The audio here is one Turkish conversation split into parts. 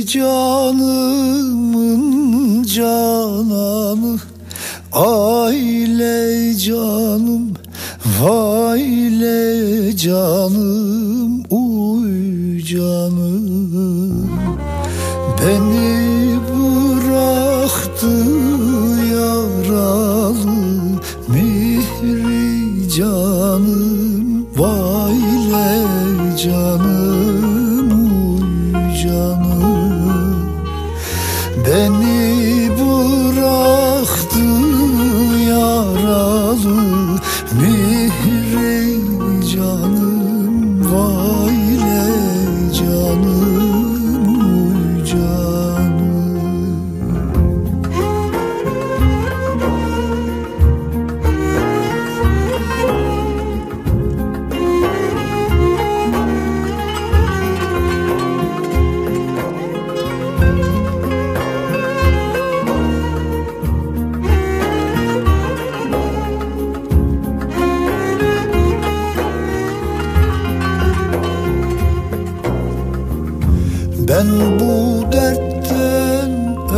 canımın cananı, aile canım, vaile canım, uy canım. Beni bıraktı yaralı mihri canım, vaile canım, uy canım. Beni bıraktı yaralı mihri canım, vaile canım, uy canım. Ben bu dertten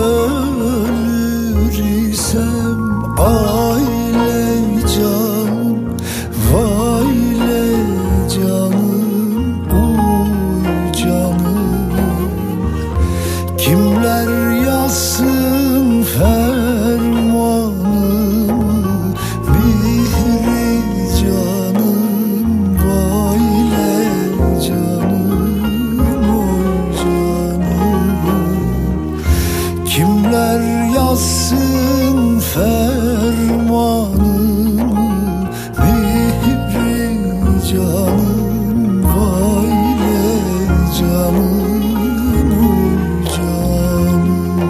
ölür isem, aile canım, vaile canım, uy canım. Kimler yazsın fermanımı, mihri canım, vaile canım, kimler yazsın fermanımı, mihri canım, vaile canım, uy canım.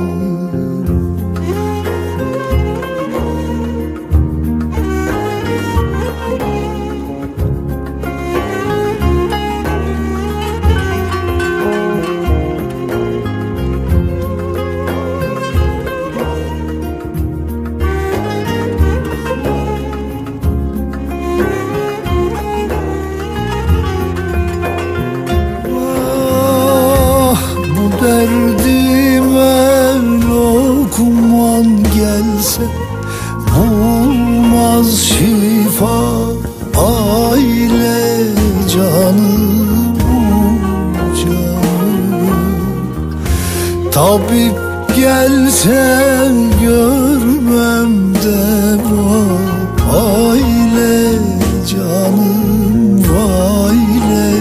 Derdime lokman gelse bulmaz şifa, aile canım, canım. Tabip gelse görmem deva, aile canım, vaile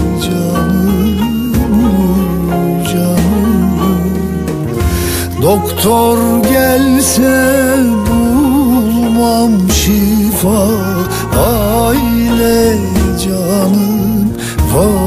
canım. Doktor gelse bulmam şifa, aile canım,